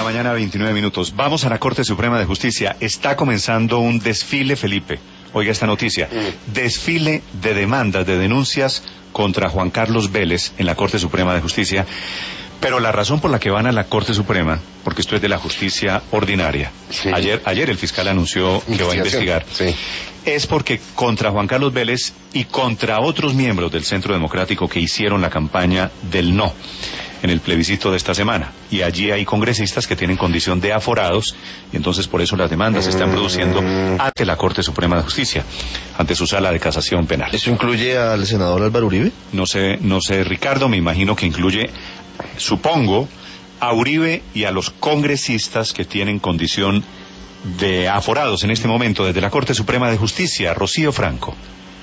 la mañana, 29 minutos. Vamos a la Corte Suprema de Justicia. Está comenzando un desfile, Felipe. Oiga esta noticia. Desfile de demandas, de denuncias contra Juan Carlos Vélez en la Corte Suprema de Justicia. Pero la razón por la que van a la Corte Suprema, porque esto es de la justicia ordinaria. Sí. Ayer el fiscal anunció que va a investigar. Sí. Es porque contra Juan Carlos Vélez y contra otros miembros del Centro Democrático que hicieron la campaña del no en el plebiscito de esta semana. Y allí hay congresistas que tienen condición de aforados, y entonces por eso las demandas se están produciendo ante la Corte Suprema de Justicia, ante su sala de casación penal. ¿Eso incluye al senador Álvaro Uribe? No sé, Ricardo, me imagino que incluye, supongo, a Uribe y a los congresistas que tienen condición de aforados en este momento desde la Corte Suprema de Justicia. Rocío Franco.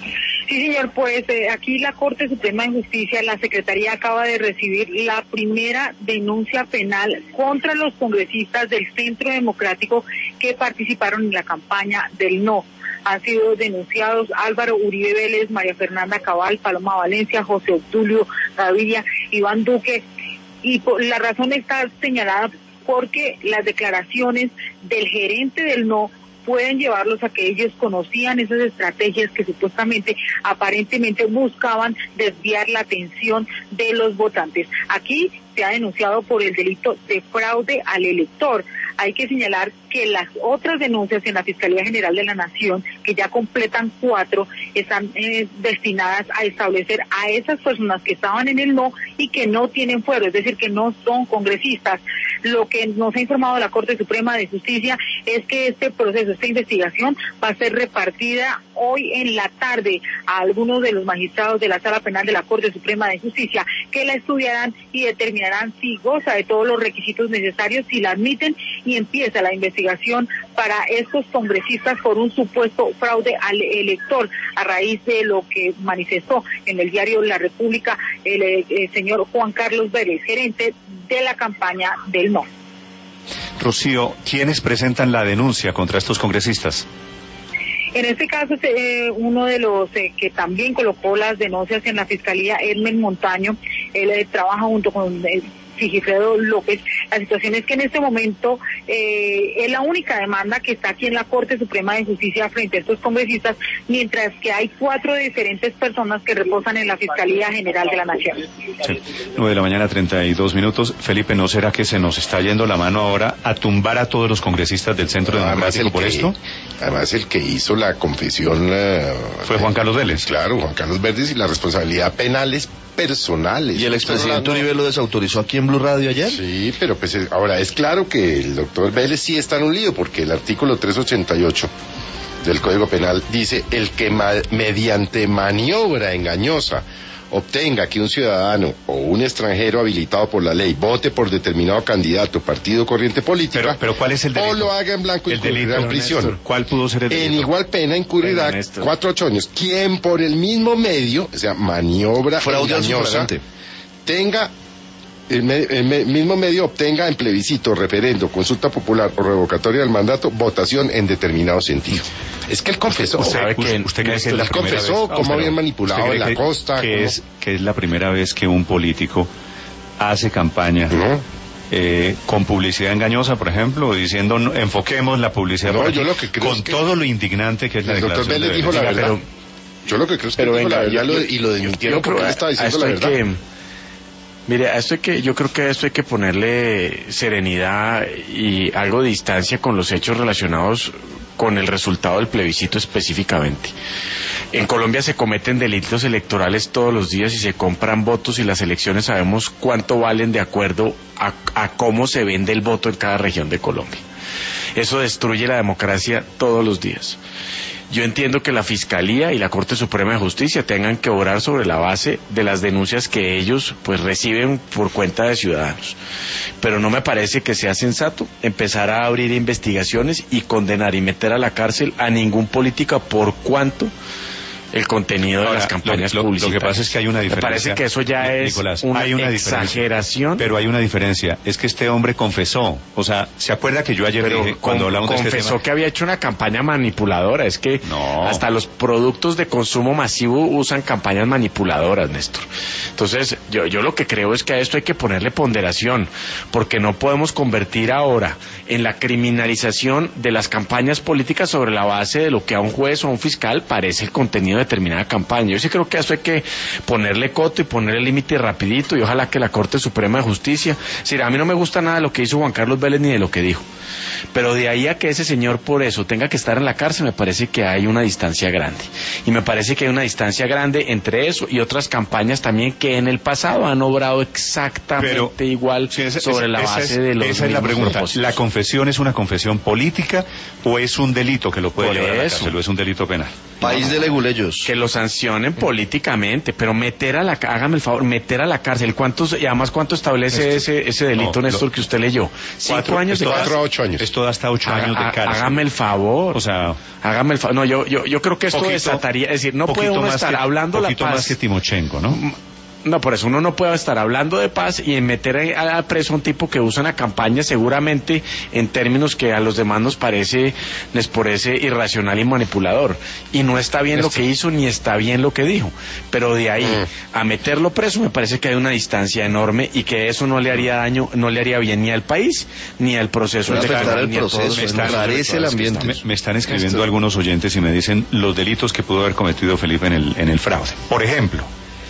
Sí, señor, pues aquí la Corte Suprema de Justicia, la Secretaría acaba de recibir la primera denuncia penal contra los congresistas del Centro Democrático que participaron en la campaña del no. Han sido denunciados Álvaro Uribe Vélez, María Fernanda Cabal, Paloma Valencia, José Obdulio Gaviria, Iván Duque, y la razón está señalada porque las declaraciones del gerente del no pueden llevarlos a que ellos conocían esas estrategias que supuestamente, aparentemente buscaban desviar la atención de los votantes. Aquí se ha denunciado por el delito de fraude al elector. Hay que señalar que las otras denuncias en la Fiscalía General de la Nación, que ya completan 4, están destinadas a establecer a esas personas que estaban en el no y que no tienen fuero, es decir, que no son congresistas. Lo que nos ha informado la Corte Suprema de Justicia es que este proceso, esta investigación, va a ser repartida hoy en la tarde a algunos de los magistrados de la Sala Penal de la Corte Suprema de Justicia, que la estudiarán y determinarán si goza de todos los requisitos necesarios, si la admiten, y empieza la investigación para estos congresistas por un supuesto fraude al elector, a raíz de lo que manifestó en el diario La República el señor Juan Carlos Vélez, gerente de la campaña del no. Rocío, ¿quiénes presentan la denuncia contra estos congresistas? En este caso, uno de los que también colocó las denuncias en la Fiscalía, Edmond Montaño. Él trabaja junto con Sigifredo López. La situación es que en este momento es la única demanda que está aquí en la Corte Suprema de Justicia frente a estos congresistas, mientras que hay 4 diferentes personas que reposan en la Fiscalía General de la Nación. Sí. 9:32 a.m. Felipe, ¿no será que se nos está yendo la mano ahora a tumbar a todos los congresistas del Centro Democrático por esto? Además, el que hizo la confesión fue Juan Carlos Vélez. Claro, Juan Carlos Vélez, y la responsabilidad penal es personales. ¿Y el expresidente Uribe lo desautorizó aquí en Blue Radio ayer? Sí, pero pues ahora es claro que el doctor Vélez sí está en un lío, porque el artículo 388 del Código Penal dice: el que mediante maniobra engañosa obtenga que un ciudadano o un extranjero habilitado por la ley vote por determinado candidato, partido, corriente política, pero ¿cuál es el delito? O lo haga en blanco, incurrirá en prisión. Néstor, ¿cuál pudo ser el delito? En igual pena incurrirá 4 a 8 años. Quien por el mismo medio, o sea, maniobra engañosa, tenga el mismo medio obtenga en plebiscito, referendo, consulta popular o revocatoria del mandato, votación en determinado sentido. Es que él confesó. ¿Usted cree que es la primera vez? Cómo habían manipulado en la costa. Que es la primera vez que un político hace campaña con publicidad engañosa, por ejemplo, diciendo enfoquemos la publicidad con todo lo indignante que es la declaración. El doctor Vélez dijo la verdad. Pero, yo lo que creo es que dijo la verdad y lo desmintieron porque él estaba diciendo la verdad. Mire, yo creo que a esto hay que ponerle serenidad y algo de distancia con los hechos relacionados con el resultado del plebiscito específicamente. En Colombia se cometen delitos electorales todos los días y se compran votos, y las elecciones sabemos cuánto valen de acuerdo a cómo se vende el voto en cada región de Colombia. Eso destruye la democracia todos los días. Yo entiendo que la Fiscalía y la Corte Suprema de Justicia tengan que obrar sobre la base de las denuncias que ellos pues reciben por cuenta de ciudadanos, pero no me parece que sea sensato empezar a abrir investigaciones y condenar y meter a la cárcel a ningún político por cuanto el contenido de las campañas publicitarias. Lo que pasa es que hay una diferencia. Me parece que eso ya es Nicolás, una hay una exageración. Pero hay una diferencia. Es que este hombre confesó. O sea, ¿se acuerda que yo ayer dije, cuando hablamos de este tema? Confesó que había hecho una campaña manipuladora. Es que no, hasta los productos de consumo masivo usan campañas manipuladoras, Néstor. Entonces, yo lo que creo es que a esto hay que ponerle ponderación, porque no podemos convertir ahora en la criminalización de las campañas políticas sobre la base de lo que a un juez o a un fiscal parece el contenido de determinada campaña. Yo sí creo que a eso hay que ponerle coto y ponerle límite rapidito, y ojalá que la Corte Suprema de Justicia, a mí no me gusta nada de lo que hizo Juan Carlos Vélez ni de lo que dijo, pero de ahí a que ese señor por eso tenga que estar en la cárcel, me parece que hay una distancia grande, y me parece que hay una distancia grande entre eso y otras campañas también que en el pasado han obrado exactamente igual sobre la base de los esa es la pregunta. Propósitos. ¿La confesión es una confesión política o es un delito que lo puede llevar a la cárcel, o es un delito penal? País de leguleyos. Que lo sancionen políticamente, pero hágame el favor, meter a la cárcel. Y además cuánto establece ese delito, Néstor, que usted leyó? 5 años de cárcel. 4 a 8 años. Esto da hasta 8 años de cárcel. Hágame el favor. O sea, hágame el favor. No, yo creo que esto desataría, es decir, no puede uno estar hablando la paz. Un poquito más que Timochenko, ¿no? No, por eso uno no puede estar hablando de paz y en meter a preso a un tipo que usa una campaña seguramente en términos que a los demás les parece irracional y manipulador. Y no está bien lo que hizo ni está bien lo que dijo. Pero de ahí a meterlo preso me parece que hay una distancia enorme y que eso no le haría daño, no le haría bien ni al país ni al proceso electoral. El ambiente. Me están escribiendo algunos oyentes y me dicen los delitos que pudo haber cometido Felipe en el fraude. Por ejemplo,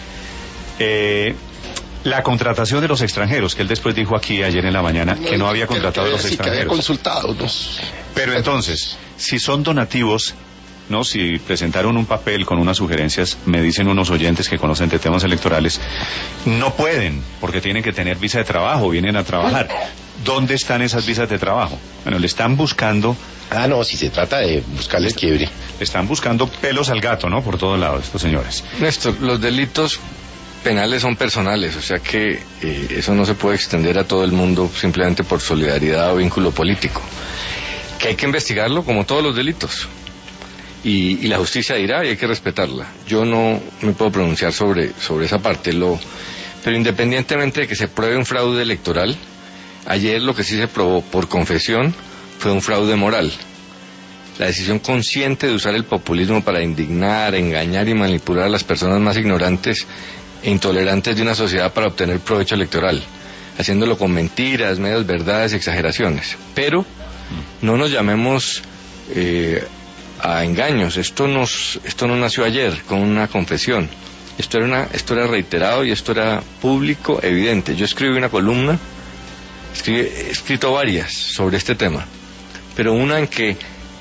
la contratación de los extranjeros, que él después dijo aquí ayer en la mañana que no había contratado a los extranjeros. Que había consultado, ¿no? Pero entonces, si son donativos, ¿no? Si presentaron un papel con unas sugerencias, me dicen unos oyentes que conocen de temas electorales, no pueden, porque tienen que tener visa de trabajo, vienen a trabajar. ¿Dónde están esas visas de trabajo? Bueno, le están buscando... no, si se trata de buscarle el quiebre. Le están buscando pelos al gato, ¿no? Por todos lados, estos señores. Néstor, los delitos penales son personales, o sea que eso no se puede extender a todo el mundo simplemente por solidaridad o vínculo político. Que hay que investigarlo como todos los delitos. Y la justicia dirá y hay que respetarla. Yo no me puedo pronunciar sobre esa parte, pero independientemente de que se pruebe un fraude electoral, ayer lo que sí se probó por confesión fue un fraude moral. La decisión consciente de usar el populismo para indignar, engañar y manipular a las personas más ignorantes e intolerantes de una sociedad para obtener provecho electoral, haciéndolo con mentiras, medias verdades y exageraciones. Pero no nos llamemos a engaños. Esto no nació ayer con una confesión. Esto era reiterado y esto era público, evidente. Yo escribí una columna, he escrito varias sobre este tema, pero una en que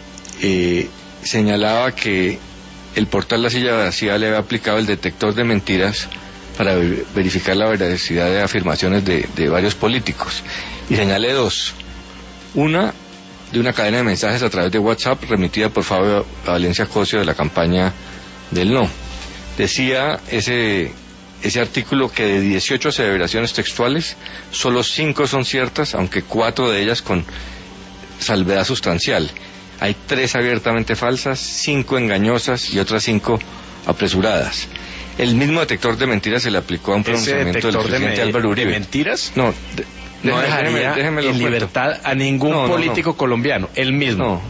señalaba que el portal La Silla Vacía le había aplicado el detector de mentiras para verificar la veracidad de afirmaciones de varios políticos. Y señalé 2. Una, de una cadena de mensajes a través de WhatsApp remitida por Fabio Valencia Cosio de la campaña del no. Decía ese artículo que de 18 aseveraciones textuales, solo 5 son ciertas, aunque 4 de ellas con salvedad sustancial. Hay 3 abiertamente falsas, 5 engañosas y otras 5 apresuradas. El mismo detector de mentiras se le aplicó a un pronunciamiento del presidente Álvaro Uribe. ¿De mentiras? No, no dejaría en libertad a ningún político colombiano, el mismo.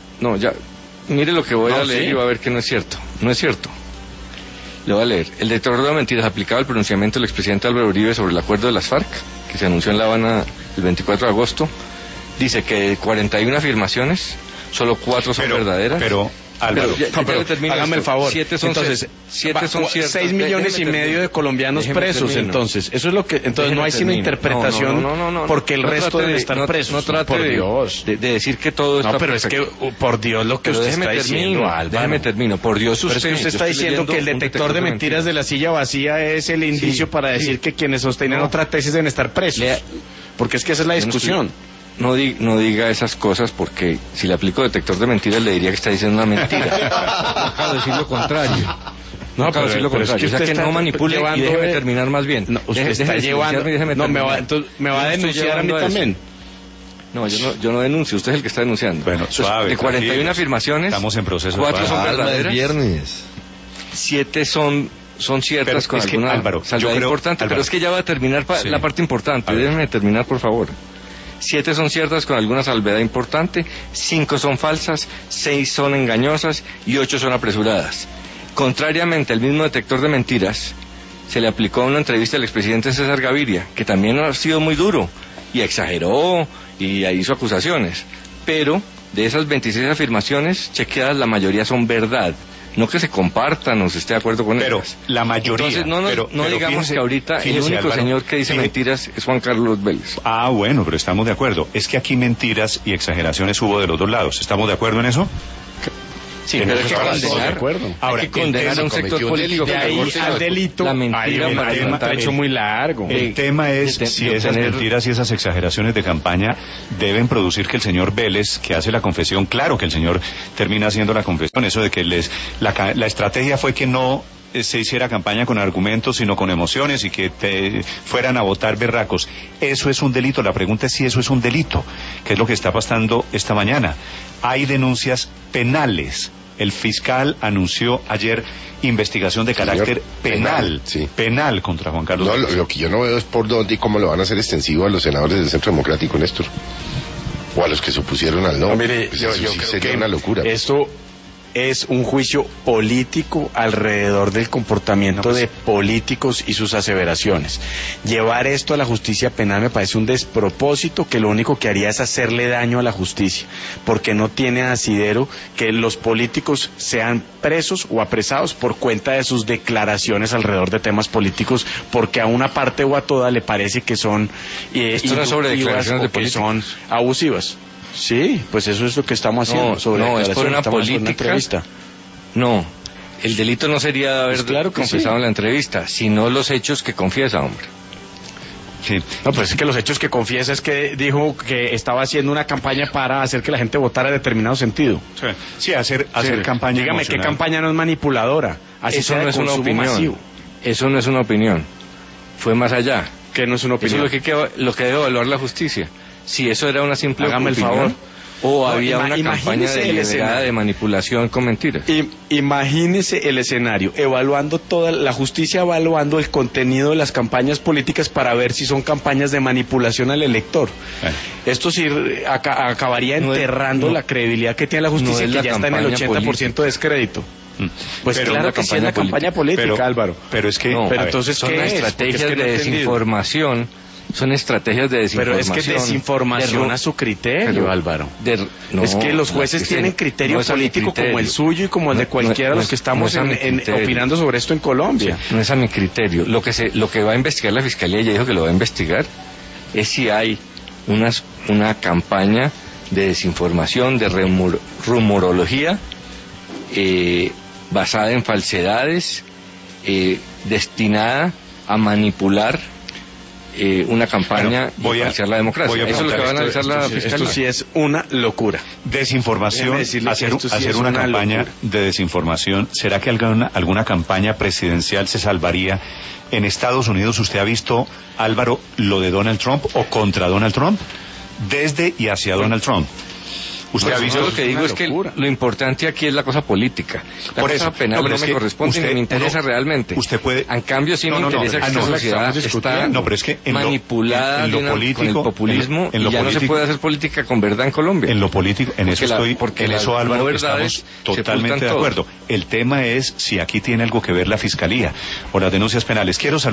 Mire lo que voy a leer y va a ver que no es cierto. No es cierto. Le voy a leer. El detector de mentiras aplicado al pronunciamiento del expresidente Álvaro Uribe sobre el acuerdo de las FARC, que se anunció en La Habana el 24 de agosto, dice que de 41 afirmaciones, solo 4 son verdaderas. Pero Álvaro, hágame el favor. 7 son ciertas. 6 millones y medio de colombianos presos, entonces. Eso es lo que... Entonces no hay sino interpretación, porque el resto deben estar presos. No trate por Dios de decir que todo está pero perfecto. Es que, por Dios, lo que usted está diciendo, Álvaro. Déjeme termino. Por Dios, usted está diciendo que el detector de mentiras de La Silla Vacía es el indicio para decir que quienes sostienen otra tesis deben estar presos. Porque es que esa es la discusión. No diga esas cosas, porque si le aplico detector de mentiras le diría que está diciendo una mentira. Acabo de decir lo contrario. Acabo de decir lo contrario. Es que usted no manipule y déjeme terminar más bien. Usted está llevando... me va a denunciar a mí también. No, yo no denuncio, usted es el que está denunciando. Bueno, suave. De 41 afirmaciones, estamos en proceso. 4 son verdaderas. Viernes. 7 son ciertas Pero con es que, alguna Álvaro, salvedad yo creo, importante, Álvaro, pero es que ya va a terminar sí, la parte importante. Déjenme terminar, por favor. 7 son ciertas con alguna salvedad importante, 5 son falsas, 6 son engañosas y 8 son apresuradas. Contrariamente al mismo detector de mentiras, se le aplicó una entrevista al expresidente César Gaviria, que también ha sido muy duro, y exageró, y hizo acusaciones. Pero de esas 26 afirmaciones chequeadas, la mayoría son verdad. No que se compartan o se esté de acuerdo con ellas. Pero la mayoría. Entonces no digamos fíjese, que ahorita el único Álvaro, señor que dice mentiras es Juan Carlos Vélez. Ah, bueno, pero estamos de acuerdo. Es que aquí mentiras y exageraciones hubo de los dos lados. ¿Estamos de acuerdo en eso? Sí, pero hay que condenar, Ahora, hay que condenar a un sector político de ahí al delito, la mentira para un trecho muy largo. El tema es si esas mentiras y esas exageraciones de campaña deben producir que el señor Vélez, que hace la confesión, claro que el señor termina haciendo la confesión, eso de que la estrategia fue que no se hiciera campaña con argumentos, sino con emociones y que fueran a votar berracos. Eso es un delito. La pregunta es si eso es un delito, que es lo que está pasando esta mañana. Hay denuncias penales. El fiscal anunció ayer investigación de carácter penal, sí, penal contra Juan Carlos Vélez. Lo que yo no veo es por dónde y cómo lo van a hacer extensivo a los senadores del Centro Democrático, Néstor. O a los que se opusieron al no. Mire, pues yo sí creo sería que una locura. Esto es un juicio político alrededor del comportamiento de políticos y sus aseveraciones. Llevar esto a la justicia penal me parece un despropósito que lo único que haría es hacerle daño a la justicia, porque no tiene asidero que los políticos sean presos o apresados por cuenta de sus declaraciones alrededor de temas políticos, porque a una parte o a toda le parece que son esto no es sobre declaraciones de que son abusivas. Sí, pues eso es lo que estamos haciendo. Es por una política. No, el delito no sería haber confesado en la entrevista, sino los hechos que confiesa, hombre. Sí. No, pues es que los hechos que confiesa es que dijo que estaba haciendo una campaña para hacer que la gente votara en determinado sentido. Sí, hacer campaña. Dígame, emocional. ¿qué campaña no es manipuladora? Así Eso no es una opinión. Masivo. Eso no es una opinión. Fue más allá. ¿Qué no es una opinión? Eso es lo que debe evaluar la justicia. Si eso era una simple Hágame opinión, el favor. o había una campaña deliberada de manipulación con mentiras. Imagínese el escenario, evaluando la justicia evaluando el contenido de las campañas políticas para ver si son campañas de manipulación al elector. Esto sí acabaría enterrando la credibilidad que tiene la justicia, que ya está en el 80% de descrédito. Pues pero claro que sí es la campaña política, Álvaro. Pero es que... Pero entonces, son estrategias de desinformación. Son estrategias de desinformación. Pero es que desinformación a su criterio, Álvaro. Es que los jueces tienen criterio político como el suyo y como el de cualquiera de los que estamos opinando sobre esto en Colombia. Sí, no es a mi criterio. Lo que va a investigar la Fiscalía, ya dijo que lo va a investigar, es si hay una campaña de desinformación, de rumorología, basada en falsedades, destinada a manipular una campaña y falsear la democracia. Eso es lo que va a analizar la Fiscalía. Esto sí es una locura. Desinformación, hacer una campaña de desinformación. ¿Será que alguna campaña presidencial se salvaría? En Estados Unidos, ¿usted ha visto, Álvaro, lo de Donald Trump o contra Donald Trump? Desde y hacia Donald Trump. Usted ha visto. Lo que digo es que lo importante aquí es la cosa política. La cosa penal no me corresponde ni me interesa realmente. Usted puede. En cambio, sí me interesa que la sociedad está manipulada en lo político, con el populismo, y ya no se puede hacer política con verdad en Colombia. En lo político, en eso Álvaro, estamos totalmente de acuerdo. El tema es si aquí tiene algo que ver la Fiscalía o las denuncias penales. Quiero saludar